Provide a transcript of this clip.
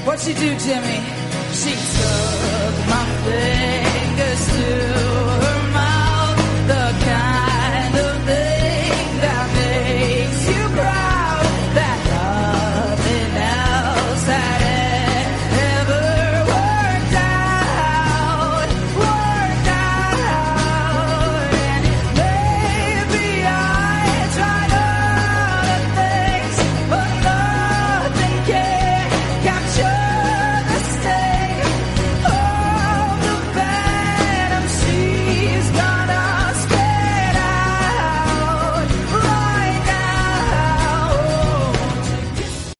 What'd she do, Jimmy? She took my face.